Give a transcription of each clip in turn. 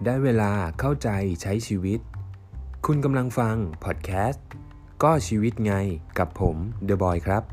ได้เวลาเข้าใจใช้ชีวิตคุณกำลังฟังพอดแคสต์ก็ชีวิตไงกับผมเดอะบอยครับ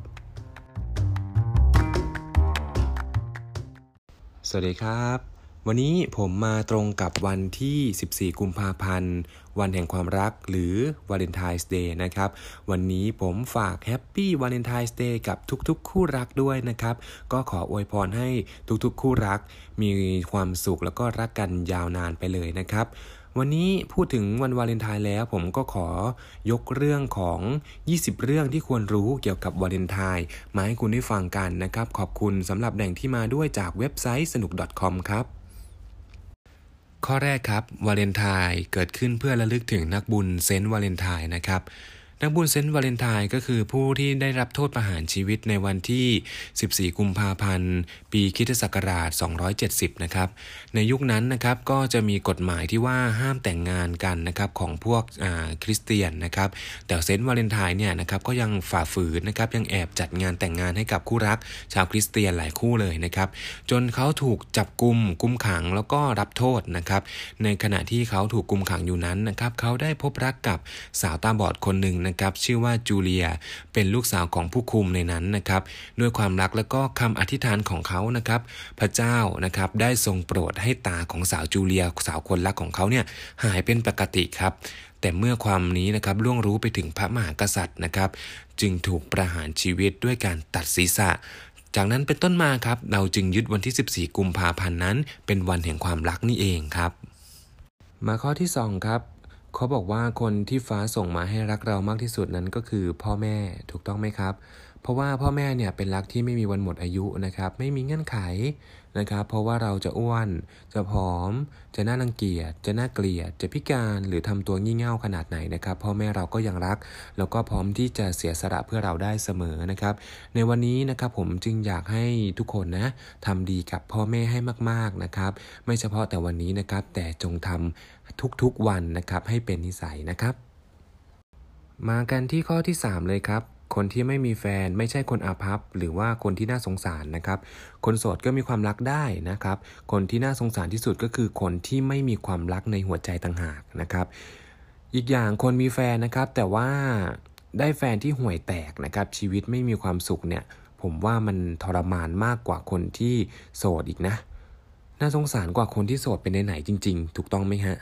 สวัสดีครับวันนี้ผมมาตรงกับวันที่14กุมภาพันธ์วันแห่งความรักหรือวาเลนไทน์เดย์นะครับวันนี้ผมฝากแฮปปี้วาเลนไทน์เดย์กับทุกๆคู่รักด้วยนะครับก็ขออวยพรให้ทุกๆคู่รักมีความสุขแล้วก็รักกันยาวนานไปเลยนะครับวันนี้พูดถึงวันวาเลนไทน์แล้วผมก็ขอยกเรื่องของ20เรื่องที่ควรรู้เกี่ยวกับวาเลนไทน์มาให้คุณได้ฟังกันนะครับขอบคุณสำหรับแหล่งที่มาด้วยจากเว็บไซต์สนุก .com ครับข้อแรกครับวาเลนไทน์เกิดขึ้นเพื่อระลึกถึงนักบุญเซนต์วาเลนไทน์นะครับนักบุญเซนต์วาเลนไทน์ก็คือผู้ที่ได้รับโทษประหารชีวิตในวันที่14กุมภาพันธ์ปีคริสตศักราช270นะครับในยุคนั้นนะครับก็จะมีกฎหมายที่ว่าห้ามแต่งงานกันนะครับของพวกคริสเตียนนะครับแต่เซนต์วาเลนไทน์เนี่ยนะครับก็ยังฝ่าฝืนนะครับยังแอบจัดงานแต่งงานให้กับคู่รักชาวคริสเตียนหลายคู่เลยนะครับจนเขาถูกจับกุมขังแล้วก็รับโทษนะครับในขณะที่เขาถูกกุมขังอยู่นั้นนะครับเขาได้พบรักกับสาวตาบอดคนหนึ่งนะครับชื่อว่าจูเลียเป็นลูกสาวของผู้คุมในนั้นนะครับด้วยความรักและก็คำอธิษฐานของเขานะครับพระเจ้านะครับได้ทรงโปรดให้ตาของสาวจูเลียสาวคนรักของเขาเนี่ยหายเป็นปกติครับแต่เมื่อความนี้นะครับล่วงรู้ไปถึงพระมหากษัตริย์นะครับจึงถูกประหารชีวิตด้วยการตัดศีรษะจากนั้นเป็นต้นมาครับเราจึงยึดวันที่14กุมภาพันธ์นั้นเป็นวันแห่งความรักนี่เองครับมาข้อที่2ครับเขาบอกว่าคนที่ฟ้าส่งมาให้รักเรามากที่สุดนั้นก็คือพ่อแม่ถูกต้องไหมครับเพราะว่าพ่อแม่เนี่ยเป็นรักที่ไม่มีวันหมดอายุนะครับไม่มีเงื่อนไขนะครับเพราะว่าเราจะอ้วนจะผอมจะน่ารังเกียจจะน่าเกลียดจะพิการหรือทำตัวงี่เง่าขนาดไหนนะครับพ่อแม่เราก็ยังรักแล้วก็พร้อมที่จะเสียสละเพื่อเราได้เสมอนะครับในวันนี้นะครับผมจึงอยากให้ทุกคนนะทำดีกับพ่อแม่ให้มากๆนะครับไม่เฉพาะแต่วันนี้นะครับแต่จงทำทุกๆวันนะครับให้เป็นนิสัยนะครับมากันที่ข้อที่3เลยครับคนที่ไม่มีแฟนไม่ใช่คนอาภัพหรือว่าคนที่น่าสงสารนะครับคนโสดก็มีความรักได้นะครับคนที่น่าสงสารที่สุดก็คือคนที่ไม่มีความรักในหัวใจต่างหากนะครับอีกอย่างคนมีแฟนนะครับแต่ว่าได้แฟนที่ห่วยแตกนะครับชีวิตไม่มีความสุขเนี่ยผมว่ามันทรมานมากกว่าคนที่โสดอีกนะน่าสงสารกว่าคนที่โสดเป็นไหนๆจริงๆถูกต้องไหมฮะ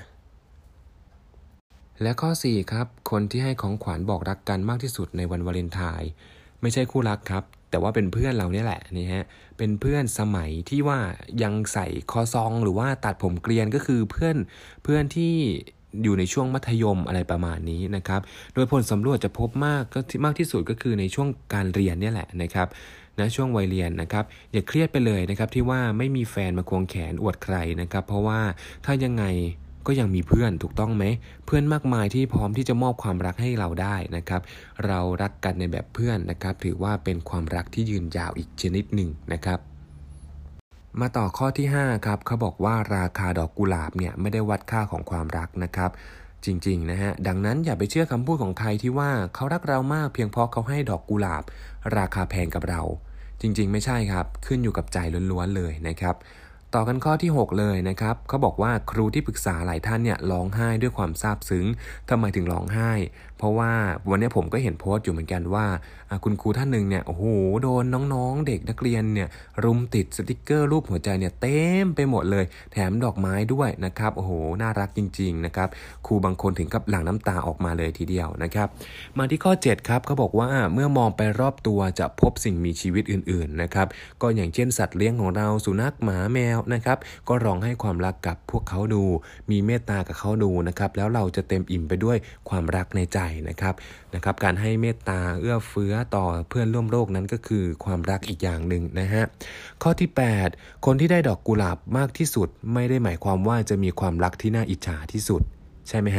และข้อ4ครับคนที่ให้ของขวัญบอกรักกันมากที่สุดในวันวาเลนไทน์ไม่ใช่คู่รักครับแต่ว่าเป็นเพื่อนเราเนี่ยแหละนี่ฮะเป็นเพื่อนสมัยที่ว่ายังใส่คอซองหรือว่าตัดผมเกรียนก็คือเพื่อนที่อยู่ในช่วงมัธยมอะไรประมาณนี้นะครับโดยผลสำรวจจะพบมากที่สุดก็คือในช่วงการเรียนเนี่ยแหละนะครับนะช่วงวัยเรียนนะครับอย่าเครียดไปเลยนะครับที่ว่าไม่มีแฟนมาควงแขนอวดใครนะครับเพราะว่าถ้ายังไงก็ยังมีเพื่อนถูกต้องไหมเพื่อนมากมายที่พร้อมที่จะมอบความรักให้เราได้นะครับเรารักกันในแบบเพื่อนนะครับถือว่าเป็นความรักที่ยืนยาวอีกชนิดหนึ่งนะครับมาต่อข้อที่5ครับเขาบอกว่าราคาดอกกุหลาบเนี่ยไม่ได้วัดค่าของความรักนะครับจริงๆนะฮะดังนั้นอย่าไปเชื่อคำพูดของใครที่ว่าเขารักเรามากเพียงเพราะเขาให้ดอกกุหลาบราคาแพงกับเราจริงๆไม่ใช่ครับขึ้นอยู่กับใจล้วนๆเลยนะครับต่อกันข้อที่6เลยนะครับเขาบอกว่าครูที่ปรึกษาหลายท่านเนี่ยร้องไห้ด้วยความซาบซึ้งทำไมถึงร้องไห้เพราะว่าวันนี้ผมก็เห็นโพสต์อยู่เหมือนกันว่าคุณครูท่านหนึ่งเนี่ยโอ้โหโดนน้องๆเด็กนักเรียนเนี่ยรุมติดสติกเกอร์รูปหัวใจเนี่ยเต็มไปหมดเลยแถมดอกไม้ด้วยนะครับโอ้โหน่ารักจริงๆนะครับครูบางคนถึงกับหลั่งน้ำตาออกมาเลยทีเดียวนะครับมาที่ข้อ7ครับเขาบอกว่าเมื่อมองไปรอบตัวจะพบสิ่งมีชีวิตอื่นๆนะครับก็อย่างเช่นสัตว์เลี้ยงของเราสุนัขหมาแมวนะครับก็ลองให้ความรักกับพวกเขาดูมีเมตตากับเขาดูนะครับแล้วเราจะเต็มอิ่มไปด้วยความรักในใจนะครับการให้เมตตาเอื้อเฟื้อต่อเพื่อนร่วมโลกนั้นก็คือความรักอีกอย่างหนึ่งนะฮะข้อที่8คนที่ได้ดอกกุหลาบมากที่สุดไม่ได้หมายความว่าจะมีความรักที่น่าอิจฉาที่สุดใช่ไหมฮะ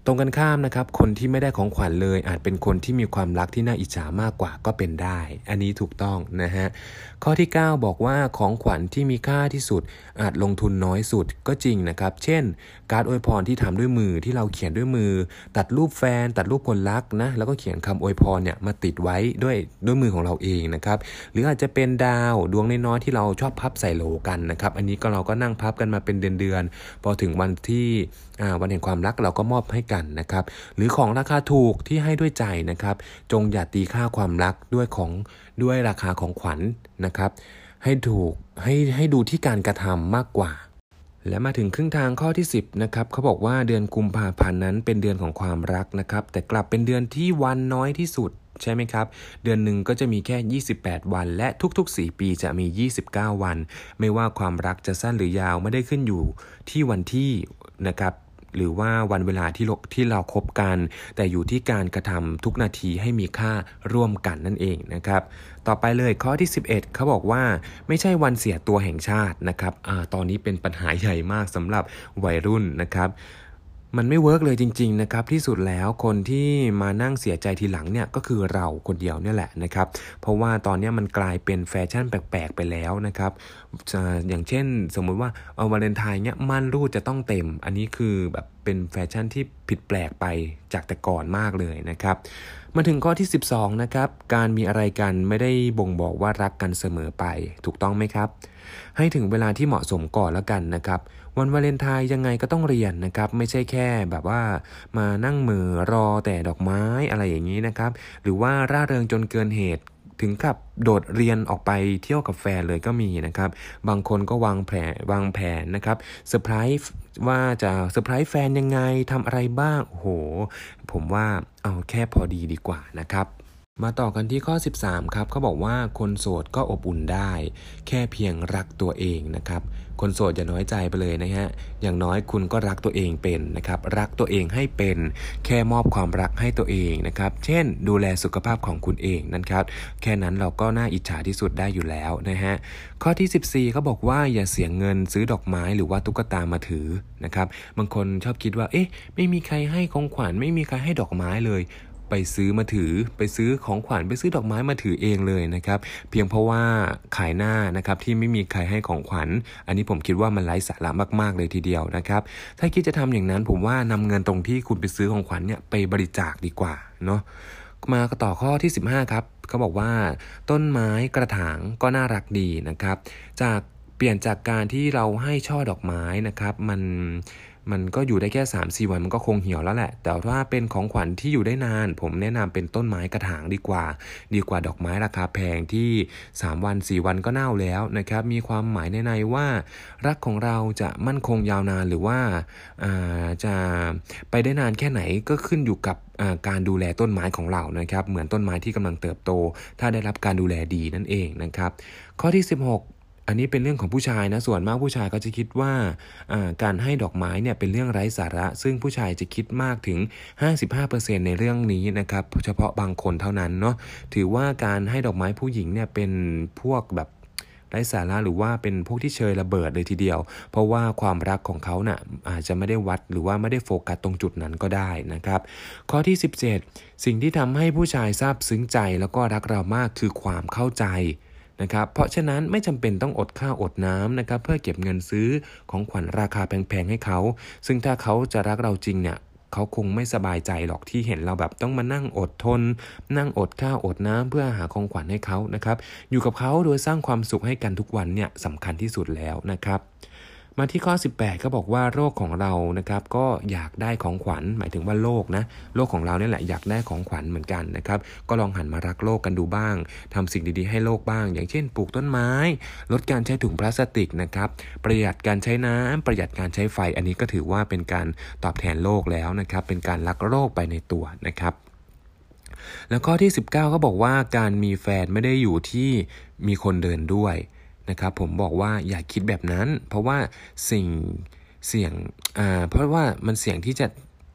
ตรงกันข้ามนะครับคนที่ไม่ได้ของขวัญเลยอาจเป็นคนที่มีความรักที่น่าอิจฉามากกว่าก็เป็นได้อันนี้ถูกต้องนะฮะข้อที่9บอกว่าของขวัญที่มีค่าที่สุดอาจลงทุนน้อยสุดก็จริงนะครับเช่นการ์ดอวยพรที่ทำด้วยมือที่เราเขียนด้วยมือตัดรูปแฟนตัดรูปคนรักนะแล้วก็เขียนคำอวยพรเนี่ยมาติดไว้ด้วยมือของเราเองนะครับหรืออาจจะเป็นดาวดวงน้อยๆที่เราชอบพับใส่โหลกันนะครับอันนี้ก็เราก็นั่งพับกันมาเป็นเดือนๆพอถึงวันที่วันแห่งความรักเราก็มอบให้กันนะครับหรือของราคาถูกที่ให้ด้วยใจนะครับจงอย่าตีค่าความรักด้วยราคาของขวัญนะครับให้ดูที่การกระทำมากกว่าและมาถึงครึ่งทางข้อที่10นะครับเขาบอกว่าเดือนกุมภาพันธ์นั้นเป็นเดือนของความรักนะครับแต่กลับเป็นเดือนที่วันน้อยที่สุดใช่ไหมครับเดือนหนึ่งก็จะมีแค่28วันและทุกๆ4ปีจะมี29วันไม่ว่าความรักจะสั้นหรือยาวไม่ได้ขึ้นอยู่ที่วันที่นะครับหรือว่าวันเวลาที่เราคบกันแต่อยู่ที่การกระทำทุกนาทีให้มีค่าร่วมกันนั่นเองนะครับต่อไปเลยข้อที่11เขาบอกว่าไม่ใช่วันเสียตัวแห่งชาตินะครับตอนนี้เป็นปัญหาใหญ่มากสำหรับวัยรุ่นนะครับมันไม่เวิร์กเลยจริงๆนะครับที่สุดแล้วคนที่มานั่งเสียใจทีหลังเนี่ยก็คือเราคนเดียวเนี่ยแหละนะครับเพราะว่าตอนนี้มันกลายเป็นแฟชั่นแปลกๆไปแล้วนะครับอย่างเช่นสมมุติว่าวาเลนไทน์เนี่ยม่านรูดจะต้องเต็มอันนี้คือแบบเป็นแฟชั่นที่ผิดแปลกไปจากแต่ก่อนมากเลยนะครับมาถึงข้อที่12นะครับการมีอะไรกันไม่ได้บ่งบอกว่ารักกันเสมอไปถูกต้องไหมครับให้ถึงเวลาที่เหมาะสมก่อนแล้วกันนะครับวันวาเลนไทน์ยังไงก็ต้องเรียนนะครับไม่ใช่แค่แบบว่ามานั่งมือรอแต่ดอกไม้อะไรอย่างนี้นะครับหรือว่าร่าเริงจนเกินเหตุถึงกับโดดเรียนออกไปเที่ยวกับแฟนเลยก็มีนะครับบางคนก็วางแผนนะครับเซอร์ไพรส์ว่าจะเซอร์ไพรส์แฟนยังไงทำอะไรบ้างโอ้โหผมว่าเอาแค่พอดีดีกว่านะครับมาต่อกันที่ข้อ13ครับเขาบอกว่าคนโสดก็อบอุ่นได้แค่เพียงรักตัวเองนะครับคนโสดอย่าน้อยใจไปเลยนะฮะอย่างน้อยคุณก็รักตัวเองเป็นนะครับรักตัวเองให้เป็นแค่มอบความรักให้ตัวเองนะครับเช่นดูแลสุขภาพของคุณเองนะครับแค่นั้นเราก็น่าอิจฉาที่สุดได้อยู่แล้วนะฮะข้อที่14เขาบอกว่าอย่าเสียเงินซื้อดอกไม้หรือว่าตุ๊กตามาถือนะครับบางคนชอบคิดว่าไม่มีใครให้ของขวัญไม่มีใครให้ดอกไม้เลยไปซื้อมาถือไปซื้อของขวัญไปซื้อดอกไม้มาถือเองเลยนะครับเพียงเพราะว่าขายหน้านะครับที่ไม่มีใครให้ของขวัญอันนี้ผมคิดว่ามันไร้สาระมากๆเลยทีเดียวนะครับถ้าคิดจะทำอย่างนั้นผมว่านำเงินตรงที่คุณไปซื้อของขวัญเนี่ยไปบริจาคดีกว่าเนาะมาต่อข้อที่15ครับเขาบอกว่าต้นไม้กระถางก็น่ารักดีนะครับเปลี่ยนจากการที่เราให้ช่อดอกไม้นะครับมันก็อยู่ได้แค่ 3-4 วันมันก็คงเหี่ยวแล้วแหละแต่ถ้าเป็นของขวัญที่อยู่ได้นานผมแนะนำเป็นต้นไม้กระถางดีกว่าดอกไม้ราคาแพงที่3วัน4วันก็เน่าแล้วนะครับมีความหมายในว่ารักของเราจะมั่นคงยาวนานหรือว่าจะไปได้นานแค่ไหนก็ขึ้นอยู่กับการดูแลต้นไม้ของเรานะครับเหมือนต้นไม้ที่กำลังเติบโตถ้าได้รับการดูแลดีนั่นเองนะครับข้อที่16อันนี้เป็นเรื่องของผู้ชายนะส่วนมากผู้ชายก็จะคิดว่าการให้ดอกไม้เนี่ยเป็นเรื่องไร้สาระซึ่งผู้ชายจะคิดมากถึง 55% ในเรื่องนี้นะครับเฉพาะบางคนเท่านั้นเนาะถือว่าการให้ดอกไม้ผู้หญิงเนี่ยเป็นพวกแบบไร้สาระหรือว่าเป็นพวกที่เชยระเบิดเลยทีเดียวเพราะว่าความรักของเขาน่ะอาจจะไม่ได้วัดหรือว่าไม่ได้โฟกัสตรงจุดนั้นก็ได้นะครับข้อที่17สิ่งที่ทำให้ผู้ชายซาบซึ้งใจแล้วก็รักเรามากคือความเข้าใจนะครับเพราะฉะนั้นไม่จำเป็นต้องอดข้าวอดน้ำนะครับเพื่อเก็บเงินซื้อของขวัญราคาแพงๆให้เขาซึ่งถ้าเขาจะรักเราจริงเนี่ยเขาคงไม่สบายใจหรอกที่เห็นเราแบบต้องมานั่งอดทนนั่งอดข้าวอดน้ำเพื่อหาของขวัญให้เขานะครับอยู่กับเขาโดยสร้างความสุขให้กันทุกวันเนี่ยสำคัญที่สุดแล้วนะครับมาที่ข้อ18ก็บอกว่าโรคของเรานะครับก็อยากได้ของขวัญหมายถึงว่าโลกของเราเนี่ยแหละอยากได้ของขวัญเหมือนกันนะครับก็ลองหันมารักโลกกันดูบ้างทำสิ่งดีๆให้โลกบ้างอย่างเช่นปลูกต้นไม้ลดการใช้ถุงพลาสติกนะครับประหยัดการใช้น้ำประหยัดการใช้ไฟอันนี้ก็ถือว่าเป็นการตอบแทนโลกแล้วนะครับเป็นการรักโลกไปในตัวนะครับแล้วข้อที่19ก็บอกว่าการมีแฟนไม่ได้อยู่ที่มีคนเดินด้วยนะครับผมบอกว่าอย่าคิดแบบนั้นเพราะว่าเสี่ยงเพราะว่ามันเสี่ยงที่จะ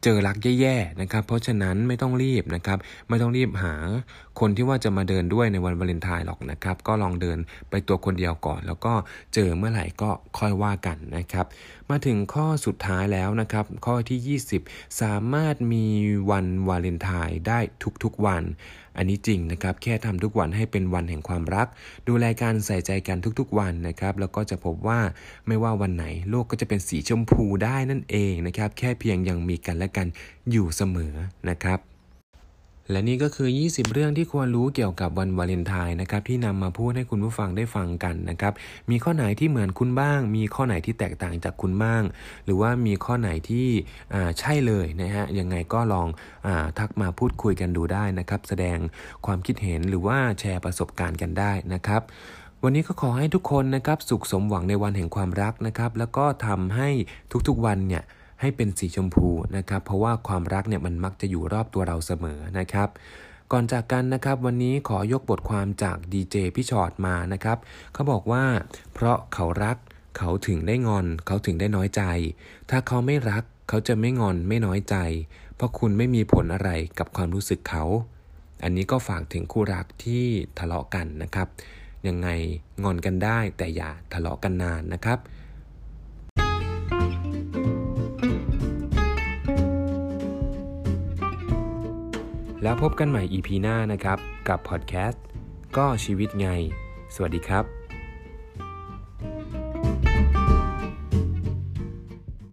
เจอรักแย่ๆนะครับเพราะฉะนั้นไม่ต้องรีบนะครับไม่ต้องรีบหาคนที่ว่าจะมาเดินด้วยในวันวาเลนไทน์หรอกนะครับก็ลองเดินไปตัวคนเดียวก่อนแล้วก็เจอเมื่อไหร่ก็ค่อยว่ากันนะครับมาถึงข้อสุดท้ายแล้วนะครับข้อที่20สามารถมีวันวาเลนไทน์ได้ทุกๆวันอันนี้จริงนะครับแค่ทำทุกวันให้เป็นวันแห่งความรักดูแลการใส่ใจกันทุกๆวันนะครับแล้วก็จะพบว่าไม่ว่าวันไหนโลกก็จะเป็นสีชมพูได้นั่นเองนะครับแค่เพียงยังมีกันและกันอยู่เสมอนะครับและนี่ก็คือ20เรื่องที่ควรรู้เกี่ยวกับวันวาเลนไทน์นะครับที่นำมาพูดให้คุณผู้ฟังได้ฟังกันนะครับมีข้อไหนที่เหมือนคุณบ้างมีข้อไหนที่แตกต่างจากคุณบ้างหรือว่ามีข้อไหนที่ใช่เลยนะฮะยังไงก็ลองทักมาพูดคุยกันดูได้นะครับแสดงความคิดเห็นหรือว่าแชร์ประสบการณ์กันได้นะครับวันนี้ก็ขอให้ทุกคนนะครับสุขสมหวังในวันแห่งความรักนะครับแล้วก็ทำให้ทุกๆวันเนี่ยให้เป็นสีชมพูนะครับเพราะว่าความรักเนี่ยมันมักจะอยู่รอบตัวเราเสมอนะครับก่อนจากกันนะครับวันนี้ขอยกบทความจากดีเจพี่ชอตมานะครับเขาบอกว่าเพราะเขารักเขาถึงได้งอนเขาถึงได้น้อยใจถ้าเขาไม่รักเขาจะไม่งอนไม่น้อยใจเพราะคุณไม่มีผลอะไรกับความรู้สึกเขาอันนี้ก็ฝากถึงคู่รักที่ทะเลาะกันนะครับยังไงงอนกันได้แต่อย่าทะเลาะกันนานนะครับแล้วพบกันใหม่ EP หน้านะครับกับพอดแคสต์ก็ชีวิตไงสวัสดีครับ